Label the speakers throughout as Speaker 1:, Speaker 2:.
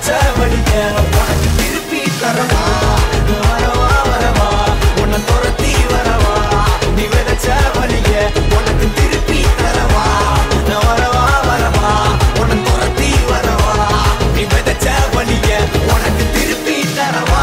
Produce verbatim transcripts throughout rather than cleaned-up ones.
Speaker 1: விதைச்ச வழிய உனக்கு திருப்பி தரவா வரவா வரவா உன்னை துரத்தி வரவா நீ விதைச்ச வழிய உனக்கு திருப்பி தரவா வரவா வரவா உன்னை துரத்தி வரவா நீ விதைச்ச வழிய உனக்கு திருப்பி தரவா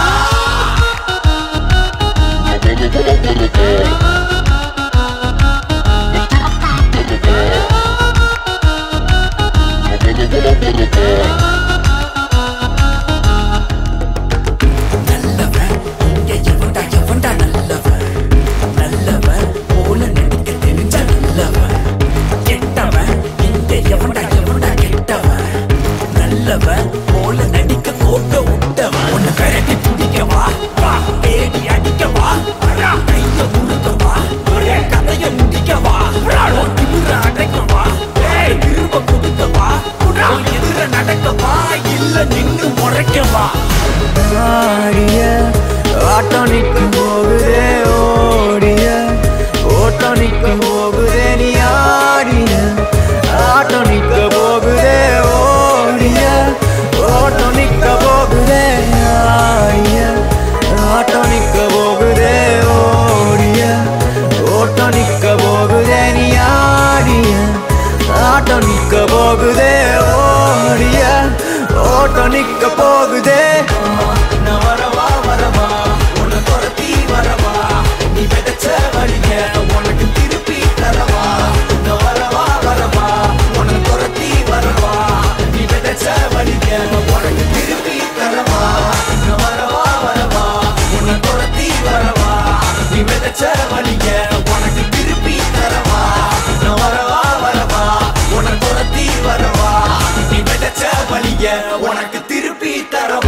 Speaker 1: நல்லவன் இங்க எவன்டா எவன்டா நல்லவன் நல்லவன் போல நடிக்க தெரிஞ்ச நல்லவன் கெட்டவன் இங்க எவன்டா எவன்டா கெட்டவன் நல்லவன் போல நடிக்க கோட்ட விட்டவன் உன்னை கரட்டி பிடிக்கவா வா தேடி அடிக்கவா கைய முழுக்கவா கதைய முடிக்கவா திமுற அடைக்கவா திரும்ப கொடுக்கவா எதிர நடக்கவா இல்ல நின்று முறைக்கவா ஆடிய ஆட்டம் நிற்கும் போகுதே ஓடிய ஓட்டம் நிற்கும் போகுதே நீ ஆடிய ஆட்டம் நிற்க போகுதே ஓடிய ஓட்டம் நிற்க போகுதே ஆடிய ஆட்டம் நிற்க போகுதே ஓடிய ஓட்டம் நிற்க போகுதே நீ ஆடிய ஆட்டம் நிற்க போகுதே ஓடிய ஓட்டம் நிற்க போகுதே நான் வரவா வரவா உன்னை துரத்தி வரவா நீ விதைச்ச வழிய உனக்கு திருப்பி தரவா நான் வரவா வரவா உன்னை துரத்தி வரவா நீ விதைச்ச வழிய உனக்கு திருப்பி தரவா நான் வரவா வரவா உன்னை துரத்தி வரவா நீ விதைச்ச வழிய உனக்கு திருப்பி தரவா நான் வரவா வரவா உன்னை துரத்தி வரவா நீ விதைச்ச வழிய உனக்கு திருப்பி தரவா